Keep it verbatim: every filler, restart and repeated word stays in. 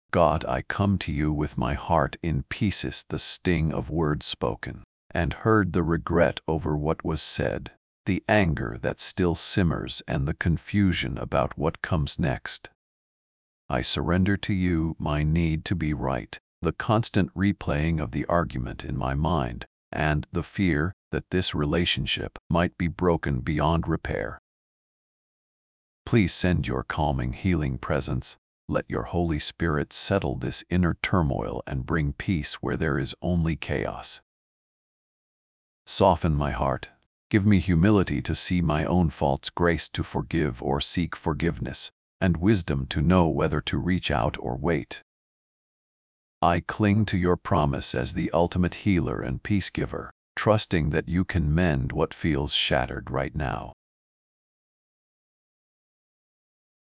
God, I come to you with my heart in pieces, the sting of words spoken, and heard the regret over what was said, the anger that still simmers, and the confusion about what comes next. I surrender to you my need to be right, the constant replaying of the argument in my mind, and the fear that this relationship might be broken beyond repair. Please send your calming, healing presence. Let your Holy Spirit settle this inner turmoil and bring peace where there is only chaos. Soften my heart. Give me humility to see my own faults, grace to forgive or seek forgiveness, and wisdom to know whether to reach out or wait. I cling to your promise as the ultimate healer and peace giver, trusting that you can mend what feels shattered right now.